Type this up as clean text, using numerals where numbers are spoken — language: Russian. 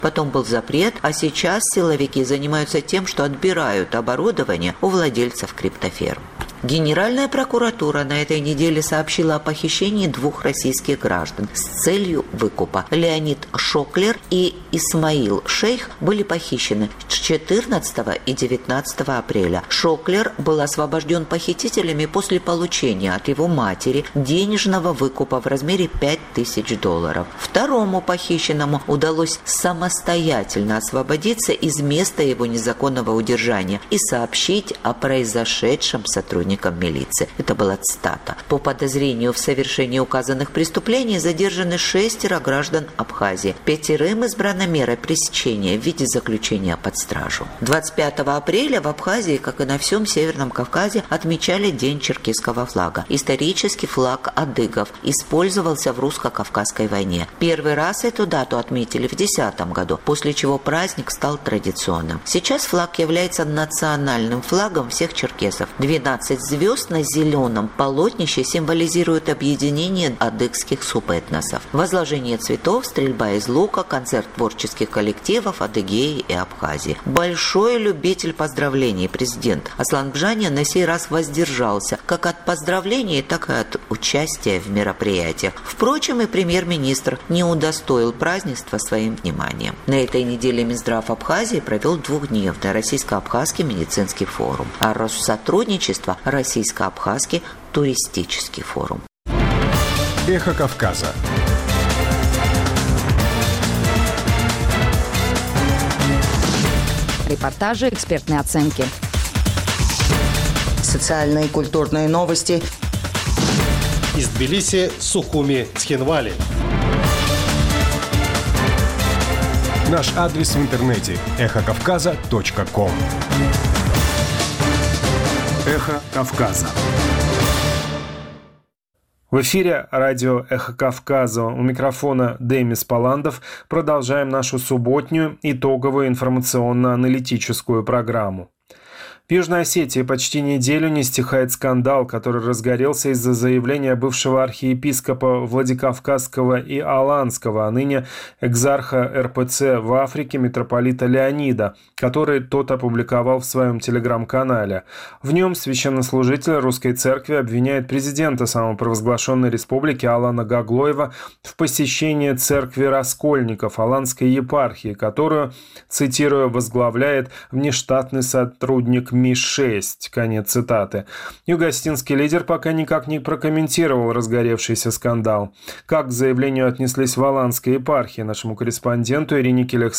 Потом был запрет, а сейчас силовики занимаются тем, что отбирают оборудование у владельцев криптоферм. Генеральная прокуратура на этой неделе сообщила о похищении 2 российских граждан с целью выкупа. Леонид Шоклер и Исмаил Шейх были похищены 14 и 19 апреля. Шоклер был освобожден похитителями после получения от его матери денежного выкупа в размере $5000. Второму похищенному удалось самостоятельно освободиться из места его незаконного удержания и сообщить о произошедшем сотрудникам милиции. Это была цитата. По подозрению в совершении указанных преступлений задержаны 6 граждан Абхазии. 5 избрана мера пресечения в виде заключения под стражу. 25 апреля в Абхазии, как и на всем Северном Кавказе, отмечали День черкесского флага. Исторический флаг адыгов использовался в русско-кавказской войне. Первый раз эту дату отметили в 2010 году, после чего праздник стал традиционным. Сейчас флаг является национальным флагом всех черкесов. 12 звезд на зеленом полотнище символизируют объединение адыгских субэтносов. Возложение цветов, стрельба из лука, концерт творческих коллективов Адыгеи и Абхазии. Большой любитель поздравлений президент Аслан Бжанин на сей раз воздержался как от поздравлений, так и от участия в мероприятиях. Впрочем, и премьер-министр не удостоил празднества своим вниманием. На этой неделе Минздрав Абхазии провел 2-дневный российско-абхазский медицинский форум, а Россотрудничество Российско-Абхазский туристический форум. Эхо Кавказа. Репортажи, экспертные оценки. Социальные и культурные новости. Из Тбилиси, Сухуми, Цхинвали. Наш адрес в интернете – эхокавказа.ком. Эхо Кавказа. В эфире радио «Эхо Кавказа». У микрофона Демис Паландов. Продолжаем нашу субботнюю итоговую информационно-аналитическую программу. В Южной Осетии почти неделю не стихает скандал, который разгорелся из-за заявления бывшего архиепископа Владикавказского и Аланского, а ныне экзарха РПЦ в Африке митрополита Леонида, который тот опубликовал в своем телеграм-канале. В нем священнослужитель Русской Церкви обвиняет президента самопровозглашенной республики Алана Гаглоева в посещении церкви Раскольников Аланской епархии, которую, цитирую, возглавляет внештатный сотрудник Ми-6. Конец цитаты. Югостинский лидер пока никак не прокомментировал разгоревшийся скандал. Как к заявлению отнеслись в Аланской епархии, нашему корреспонденту Ирине Келехсановой